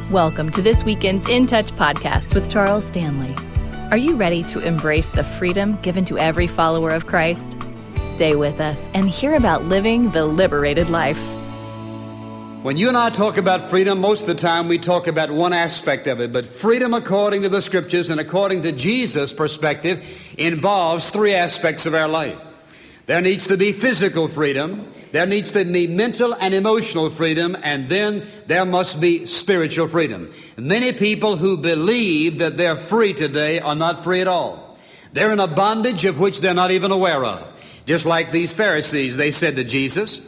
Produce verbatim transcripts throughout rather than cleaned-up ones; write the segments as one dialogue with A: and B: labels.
A: Welcome to this weekend's In Touch podcast with Charles Stanley. Are you ready to embrace the freedom given to every follower of Christ? Stay with us and hear about living the liberated life.
B: When you and I talk about freedom, most of the time we talk about one aspect of it, but freedom according to the Scriptures and according to Jesus' perspective involves three aspects of our life. There needs to be physical freedom, there needs to be mental and emotional freedom, and then there must be spiritual freedom. Many people who believe that they're free today are not free at all. They're in a bondage of which they're not even aware of. Just like these Pharisees, they said to Jesus,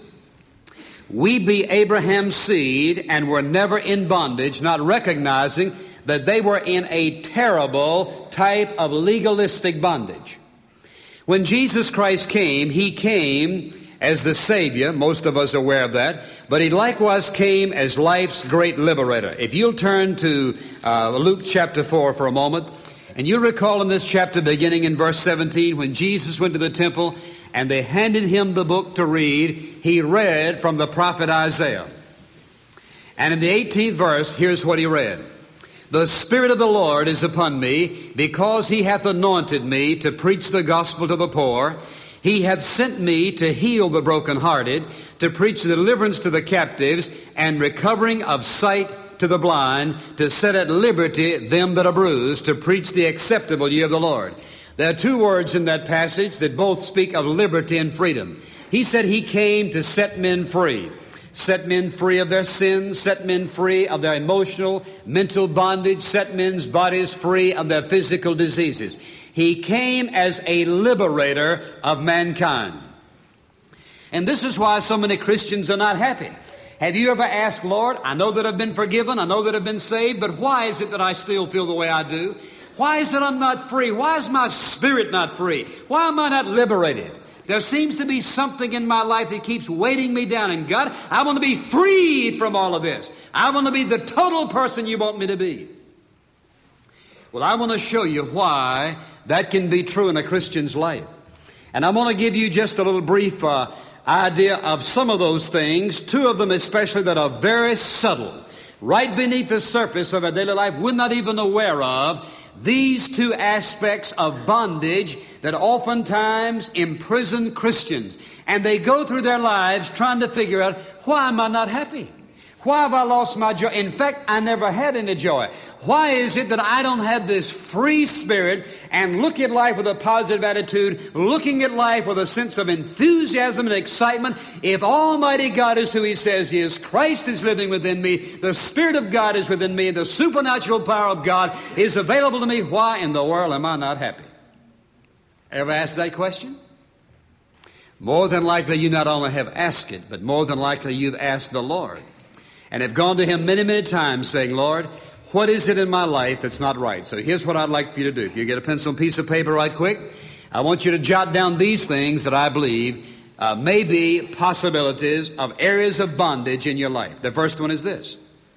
B: "We be Abraham's seed and were never in bondage," not recognizing that they were in a terrible type of legalistic bondage. When Jesus Christ came, He came as the Savior. Most of us are aware of that. But He likewise came as life's great liberator. If you'll turn to uh, Luke chapter four for a moment, and you'll recall in this chapter beginning in verse seventeen, when Jesus went to the temple and they handed Him the book to read, He read from the prophet Isaiah. And in the eighteenth verse, here's what He read. "The Spirit of the Lord is upon me, because He hath anointed me to preach the gospel to the poor. He hath sent me to heal the brokenhearted, to preach deliverance to the captives, and recovering of sight to the blind, to set at liberty them that are bruised, to preach the acceptable year of the Lord." There are two words in that passage that both speak of liberty and freedom. He said He came to set men free. Set men free of their sins, set men free of their emotional, mental bondage, set men's bodies free of their physical diseases. He came as a liberator of mankind. And this is why so many Christians are not happy. Have you ever asked, "Lord, I know that I've been forgiven, I know that I've been saved, but why is it that I still feel the way I do? Why is it I'm not free? Why is my spirit not free? Why am I not liberated? There seems to be something in my life that keeps weighting me down. And God, I want to be freed from all of this. I want to be the total person you want me to be." Well, I want to show you why that can be true in a Christian's life. And I want to give you just a little brief uh, idea of some of those things, two of them especially that are very subtle, right beneath the surface of our daily life we're not even aware of. These two aspects of bondage that oftentimes imprison Christians. And they go through their lives trying to figure out, why am I not happy? Why have I lost my joy? In fact, I never had any joy. Why is it that I don't have this free spirit and look at life with a positive attitude, looking at life with a sense of enthusiasm and excitement? If Almighty God is who He says He is, Christ is living within me, the Spirit of God is within me, the supernatural power of God is available to me, why in the world am I not happy? Ever asked that question? More than likely you not only have asked it, but more than likely you've asked the Lord. And have gone to Him many, many times saying, "Lord, what is it in my life that's not right?" So here's what I'd like for you to do. If you get a pencil and piece of paper right quick, I want you to jot down these things that I believe uh, may be possibilities of areas of bondage in your life. The first one is this.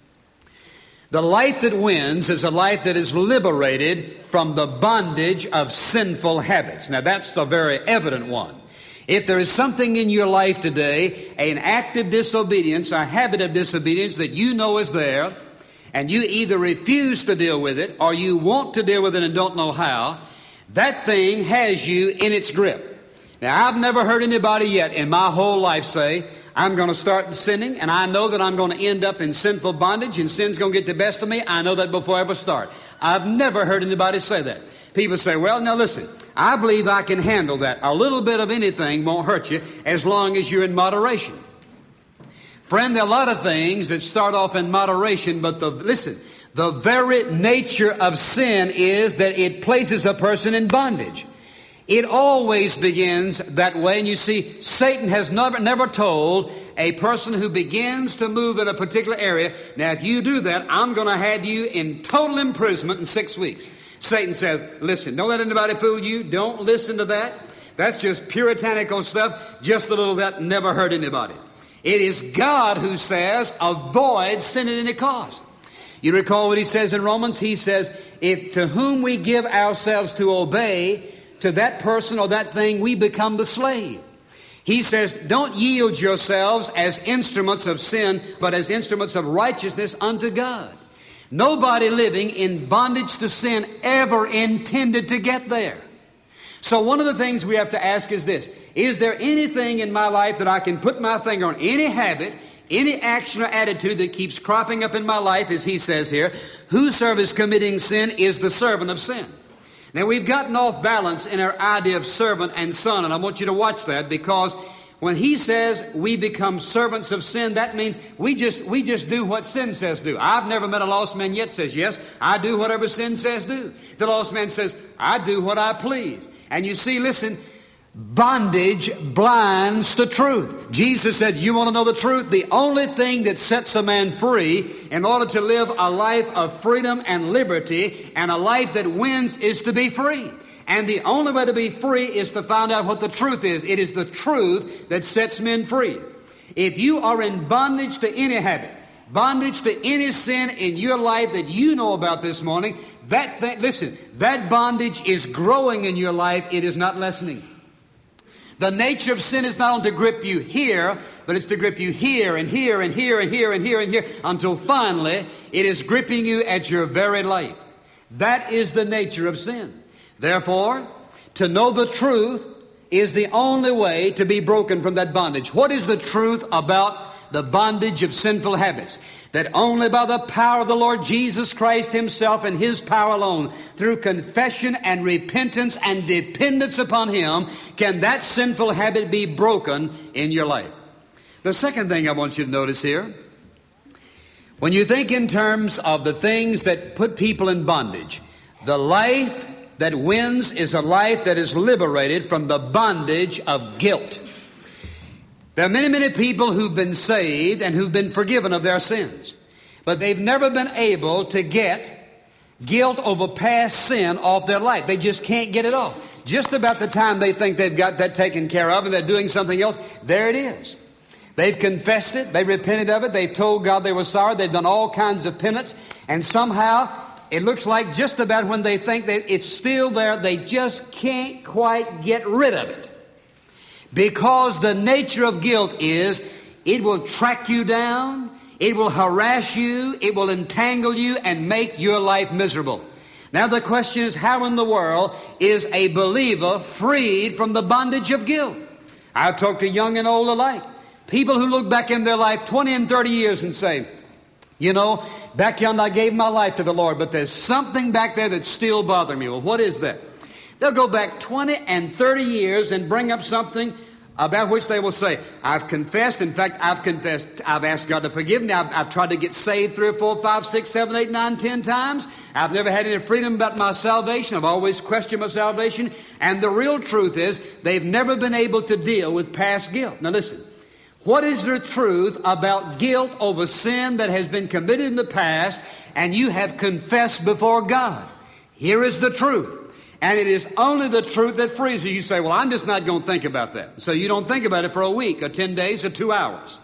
B: The life that wins is a life that is liberated from the bondage of sinful habits. Now that's the very evident one. If there is something in your life today, an act of disobedience, a habit of disobedience that you know is there, and you either refuse to deal with it or you want to deal with it and don't know how, that thing has you in its grip. Now, I've never heard anybody yet in my whole life say, "I'm going to start sinning, and I know that I'm going to end up in sinful bondage, and sin's going to get the best of me. I know that before I ever start." I've never heard anybody say that. People say, "Well, now listen, I believe I can handle that. A little bit of anything won't hurt you as long as you're in moderation." Friend, there are a lot of things that start off in moderation, but the, listen, the very nature of sin is that it places a person in bondage. It always begins that way. And you see, Satan has never, never told a person who begins to move in a particular area, "Now, if you do that, I'm going to have you in total imprisonment in six weeks. Satan says, "Listen, don't let anybody fool you. Don't listen to that. That's just puritanical stuff. Just a little of that, never hurt anybody." It is God who says, avoid sin at any cost. You recall what He says in Romans? He says, if to whom we give ourselves to obey, to that person or that thing we become the slave. He says, don't yield yourselves as instruments of sin, but as instruments of righteousness unto God. Nobody living in bondage to sin ever intended to get there. So one of the things we have to ask is this: is there anything in my life that I can put my finger on, any habit, any action or attitude that keeps cropping up in my life, as he says here, whosoever is committing sin is the servant of sin. Now, we've gotten off balance in our idea of servant and son, and I want you to watch that, because when he says we become servants of sin, that means we just we just do what sin says do. I've never met a lost man yet says, yes, I do whatever sin says do. The lost man says, I do what I please. And you see, listen, bondage blinds the truth. Jesus said, you want to know the truth? The only thing that sets a man free in order to live a life of freedom and liberty and a life that wins is to be free. And the only way to be free is to find out what the truth is. It is the truth that sets men free. If you are in bondage to any habit, bondage to any sin in your life that you know about this morning, that thing, listen, that bondage is growing in your life. It is not lessening. The nature of sin is not only to grip you here, but it's to grip you here and here and here and here and here and here until finally it is gripping you at your very life. That is the nature of sin. Therefore, to know the truth is the only way to be broken from that bondage. What is the truth about the bondage of sinful habits? That only by the power of the Lord Jesus Christ himself and his power alone, through confession and repentance and dependence upon him, can that sinful habit be broken in your life. The second thing I want you to notice here, when you think in terms of the things that put people in bondage, the life that wins is a life that is liberated from the bondage of guilt. There are many, many people who've been saved and who've been forgiven of their sins, but they've never been able to get guilt over past sin off their life. They just can't get it off. Just about the time they think they've got that taken care of and they're doing something else, there it is. They've confessed it, they repented of it, they've told God they were sorry, they've done all kinds of penance, and somehow it looks like just about when they think that it's still there, they just can't quite get rid of it. Because the nature of guilt is it will track you down, it will harass you, it will entangle you and make your life miserable. Now the question is, how in the world is a believer freed from the bondage of guilt? I've talked to young and old alike. People who look back in their life twenty and thirty years and say, you know, back yonder I gave my life to the Lord, but there's something back there that's still bothering me. Well, what is that? They'll go back twenty and thirty years and bring up something about which they will say, I've confessed. In fact, I've confessed. I've asked God to forgive me. I've, I've tried to get saved three or four, five, six, seven, eight, nine, ten times. I've never had any freedom about my salvation. I've always questioned my salvation. And the real truth is they've never been able to deal with past guilt. Now listen. What is the truth about guilt over sin that has been committed in the past and you have confessed before God? Here is the truth. And it is only the truth that frees you. You say, well, I'm just not going to think about that. So you don't think about it for a week or ten days or two hours.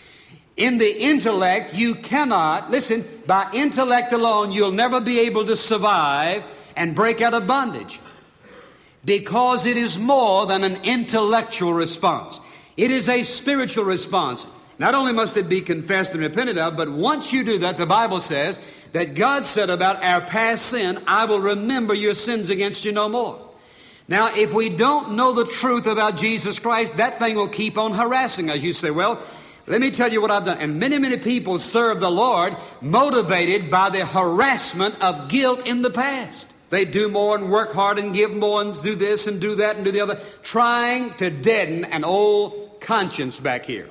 B: In the intellect, you cannot, listen, by intellect alone, you'll never be able to survive and break out of bondage. Because it is more than an intellectual response. It is a spiritual response. Not only must it be confessed and repented of, but once you do that, the Bible says that God said about our past sin, I will remember your sins against you no more. Now, if we don't know the truth about Jesus Christ, that thing will keep on harassing us. You say, well, let me tell you what I've done. And many, many people serve the Lord motivated by the harassment of guilt in the past. They do more and work hard and give more and do this and do that and do the other, trying to deaden an old conscience back here.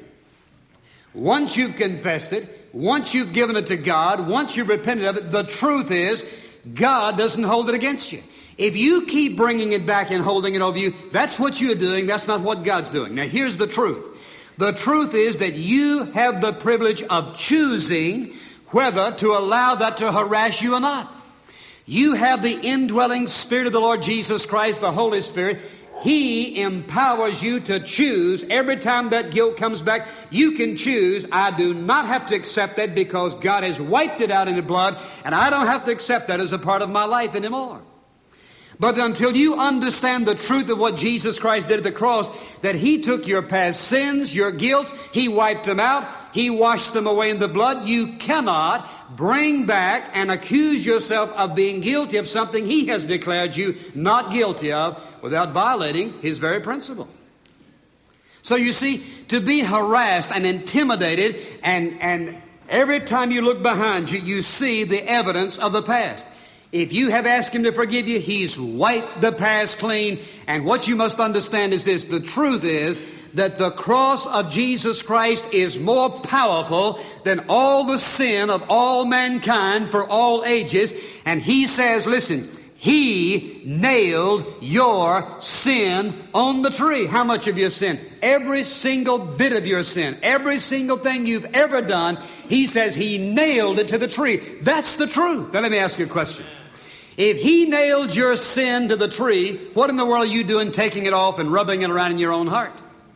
B: Once you've confessed it, once you've given it to God, once you've repented of it, the truth is God doesn't hold it against you. If you keep bringing it back and holding it over you, that's what you're doing. That's not what God's doing. Now here's the truth. The truth is that you have the privilege of choosing whether to allow that to harass you or not. You have the indwelling Spirit of the Lord Jesus Christ, the Holy Spirit. He empowers you to choose. Every time that guilt comes back, you can choose. I do not have to accept that because God has wiped it out in the blood, and I don't have to accept that as a part of my life anymore. But until you understand the truth of what Jesus Christ did at the cross, that He took your past sins, your guilt, He wiped them out, He washed them away in the blood. You cannot bring back and accuse yourself of being guilty of something He has declared you not guilty of without violating His very principle. So you see, to be harassed and intimidated, and, and every time you look behind you, you see the evidence of the past. If you have asked Him to forgive you, He's wiped the past clean. And what you must understand is this: the truth is that the cross of Jesus Christ is more powerful than all the sin of all mankind for all ages. And He says, listen, He nailed your sin on the tree. How much of your sin? Every single bit of your sin. Every single thing you've ever done, He says He nailed it to the tree. That's the truth. Now let me ask you a question. If He nailed your sin to the tree, what in the world are you doing taking it off and rubbing it around in your own heart?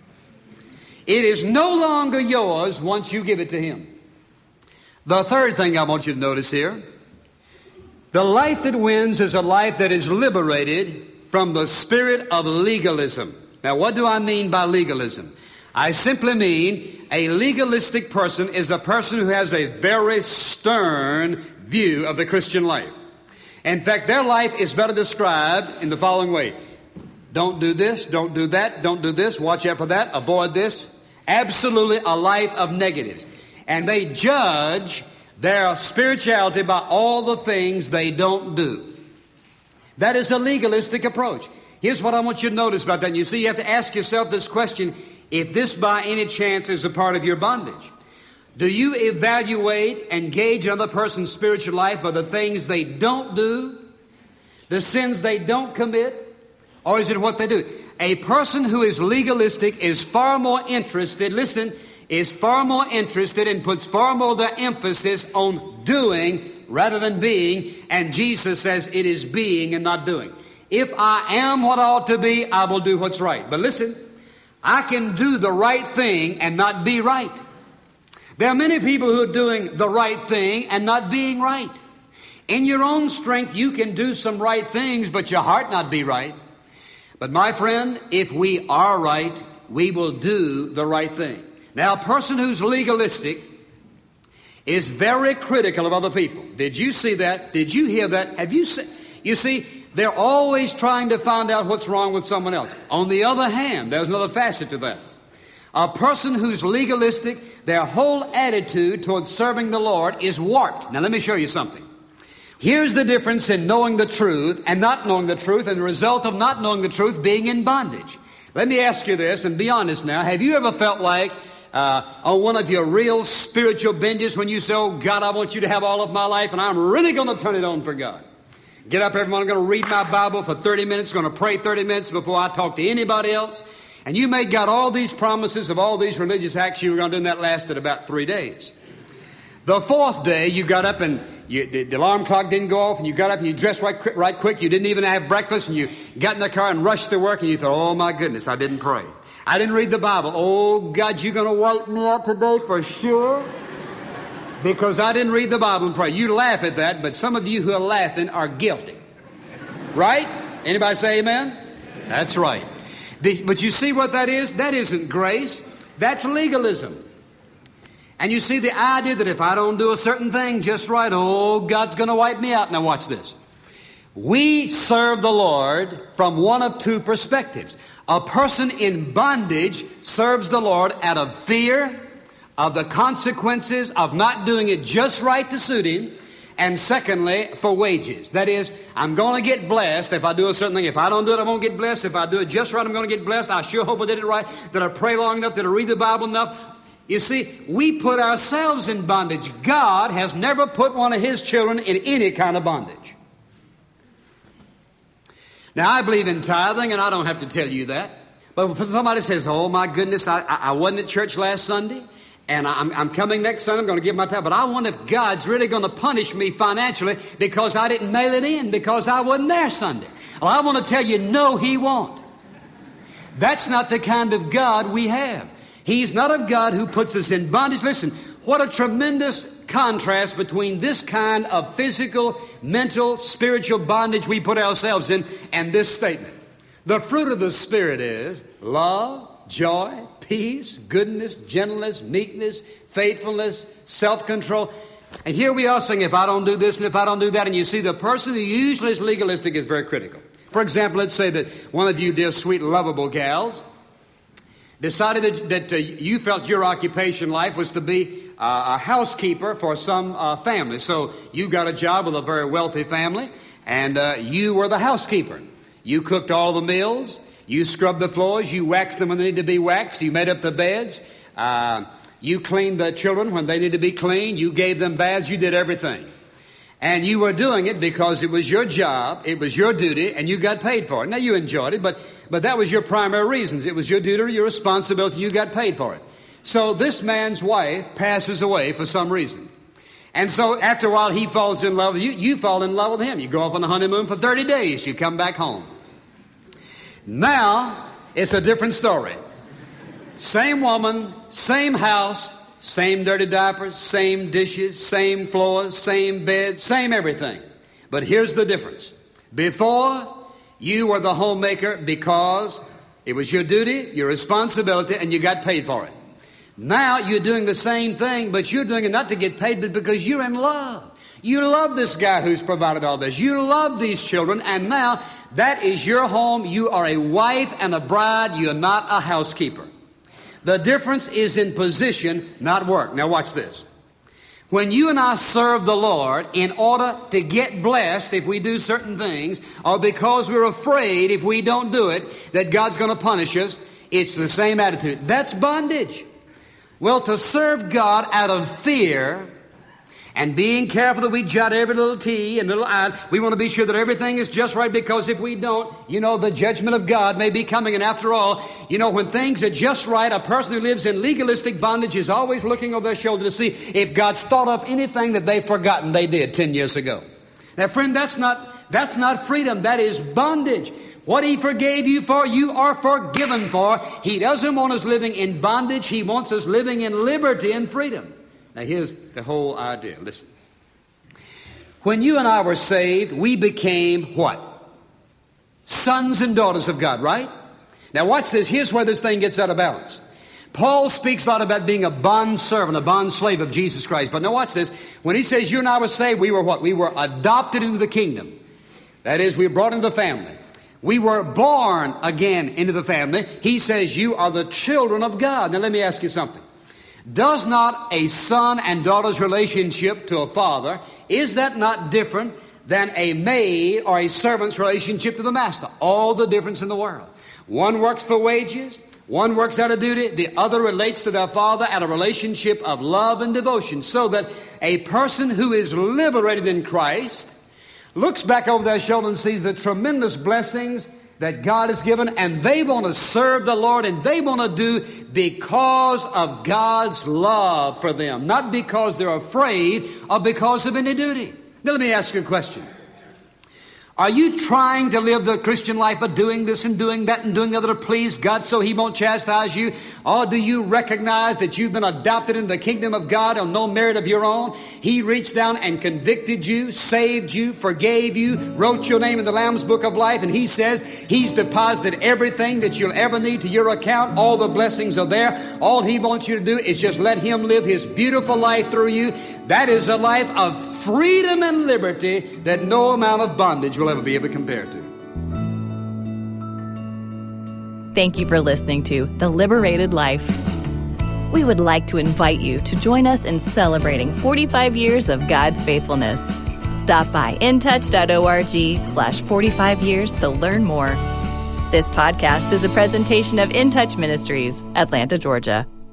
B: It is no longer yours once you give it to Him. The third thing I want you to notice here: the life that wins is a life that is liberated from the spirit of legalism. Now, what do I mean by legalism? I simply mean a legalistic person is a person who has a very stern view of the Christian life. In fact, their life is better described in the following way: don't do this, don't do that, don't do this, watch out for that, avoid this. Absolutely a life of negatives. And they judge their spirituality by all the things they don't do. That is a legalistic approach. Here's what I want you to notice about that. And you see, you have to ask yourself this question: if this by any chance is a part of your bondage, do you evaluate and gauge another person's spiritual life by the things they don't do, the sins they don't commit, or is it what they do? A person who is legalistic is far more interested, listen, is far more interested and puts far more of the emphasis on doing rather than being. And Jesus says it is being and not doing. If I am what I ought to be, I will do what's right. But listen, I can do the right thing and not be right. There are many people who are doing the right thing and not being right. In your own strength, you can do some right things, but your heart not be right. But my friend, if we are right, we will do the right thing. Now, a person who's legalistic is very critical of other people. Did you see that? Did you hear that? Have you seen? You see, they're always trying to find out what's wrong with someone else. On the other hand, there's another facet to that. A person who's legalistic, their whole attitude towards serving the Lord is warped. Now, let me show you something. Here's the difference in knowing the truth and not knowing the truth, and the result of not knowing the truth being in bondage. Let me ask you this, and be honest now. Have you ever felt like uh, on one of your real spiritual binges when you say, oh, God, I want you to have all of my life, and I'm really going to turn it on for God. Get up every morning, I'm going to read my Bible for thirty minutes, going to pray thirty minutes before I talk to anybody else. And you made God all these promises of all these religious acts you were going to do, and that lasted about three days. The fourth day, you got up and you, the, the alarm clock didn't go off, and you got up and you dressed right, right quick. You didn't even have breakfast, and you got in the car and rushed to work, and you thought, oh, my goodness, I didn't pray. I didn't read the Bible. Oh, God, you're going to wipe me out today for sure? Because I didn't read the Bible and pray. You laugh at that, but some of you who are laughing are guilty. Right? Anybody say amen? That's right. But you see what that is? That isn't grace. That's legalism. And you see the idea that if I don't do a certain thing just right, oh, God's going to wipe me out. Now watch this. We serve the Lord from one of two perspectives. A person in bondage serves the Lord out of fear of the consequences of not doing it just right to suit Him. And secondly, for wages. That is, I'm going to get blessed if I do a certain thing. If I don't do it, I won't get blessed. If I do it just right, I'm going to get blessed. I sure hope I did it right, that I pray long enough, that I read the Bible enough. You see, we put ourselves in bondage. God has never put one of His children in any kind of bondage. Now, I believe in tithing, and I don't have to tell you that. But if somebody says, oh, my goodness, I, I wasn't at church last Sunday, and I'm, I'm coming next Sunday, I'm going to give my tithe. But I wonder if God's really going to punish me financially because I didn't mail it in, because I wasn't there Sunday. Well, I want to tell you, no, He won't. That's not the kind of God we have. He's not a God who puts us in bondage. Listen, what a tremendous contrast between this kind of physical, mental, spiritual bondage we put ourselves in and this statement. The fruit of the Spirit is love, joy, peace, goodness, gentleness, meekness, faithfulness, self-control. And here we are saying, if I don't do this and if I don't do that, and you see the person who usually is legalistic is very critical. For example, let's say that one of you dear sweet lovable gals decided that, that uh, you felt your occupation life was to be uh, a housekeeper for some uh, family. So you got a job with a very wealthy family, and uh, you were the housekeeper. You cooked all the meals, you scrubbed the floors, you waxed them when they need to be waxed, you made up the beds, uh, you cleaned the children when they needed to be cleaned, you gave them baths, you did everything. And you were doing it because it was your job, it was your duty, and you got paid for it. Now, you enjoyed it, but, but that was your primary reasons. It was your duty, your responsibility, you got paid for it. So this man's wife passes away for some reason. And so after a while, he falls in love with you, you fall in love with him. You go off on a honeymoon for thirty days, you come back home. Now, it's a different story. Same woman, same house, same dirty diapers, same dishes, same floors, same bed, same everything. But here's the difference. Before, you were the homemaker because it was your duty, your responsibility, and you got paid for it. Now you're doing the same thing, but you're doing it not to get paid, but because you're in love. You love this guy who's provided all this. You love these children, and now that is your home. You are a wife and a bride. You're not a housekeeper. The difference is in position, not work. Now watch this. When you and I serve the Lord in order to get blessed if we do certain things, or because we're afraid if we don't do it that God's going to punish us, it's the same attitude. That's bondage. Well, to serve God out of fear and being careful that we jot every little T and little I, we want to be sure that everything is just right, because if we don't, you know, the judgment of God may be coming. And after all, you know, when things are just right, a person who lives in legalistic bondage is always looking over their shoulder to see if God's thought up anything that they've forgotten they did ten years ago. Now, friend, that's not, that's not freedom. That is bondage. What He forgave you for, you are forgiven for. He doesn't want us living in bondage. He wants us living in liberty and freedom. Now, here's the whole idea. Listen. When you and I were saved, we became what? Sons and daughters of God, right? Now, watch this. Here's where this thing gets out of balance. Paul speaks a lot about being a bond servant, a bond slave of Jesus Christ. But now watch this. When he says you and I were saved, we were what? We were adopted into the kingdom. That is, we were brought into the family. We were born again into the family. He says you are the children of God. Now, let me ask you something. Does not a son and daughter's relationship to a father, is that not different than a maid or a servant's relationship to the master? All the difference in the world. One works for wages, one works out of duty, the other relates to their father out of a relationship of love and devotion, so that a person who is liberated in Christ looks back over their shoulder and sees the tremendous blessings that God has given, and they want to serve the Lord, and they want to do because of God's love for them, not because they're afraid or because of any duty. Now, let me ask you a question. Are you trying to live the Christian life by doing this and doing that and doing the other to please God so He won't chastise you? Or do you recognize that you've been adopted into the kingdom of God on no merit of your own? He reached down and convicted you, saved you, forgave you, wrote your name in the Lamb's Book of Life, and He says He's deposited everything that you'll ever need to your account. All the blessings are there. All He wants you to do is just let Him live His beautiful life through you. That is a life of freedom and liberty that no amount of bondage will ever be able to compare to.
A: Thank you for listening to The Liberated Life. We would like to invite you to join us in celebrating forty-five years of God's faithfulness. Stop by intouch.org slash 45 years to learn more. This podcast is a presentation of In Touch Ministries, Atlanta, Georgia.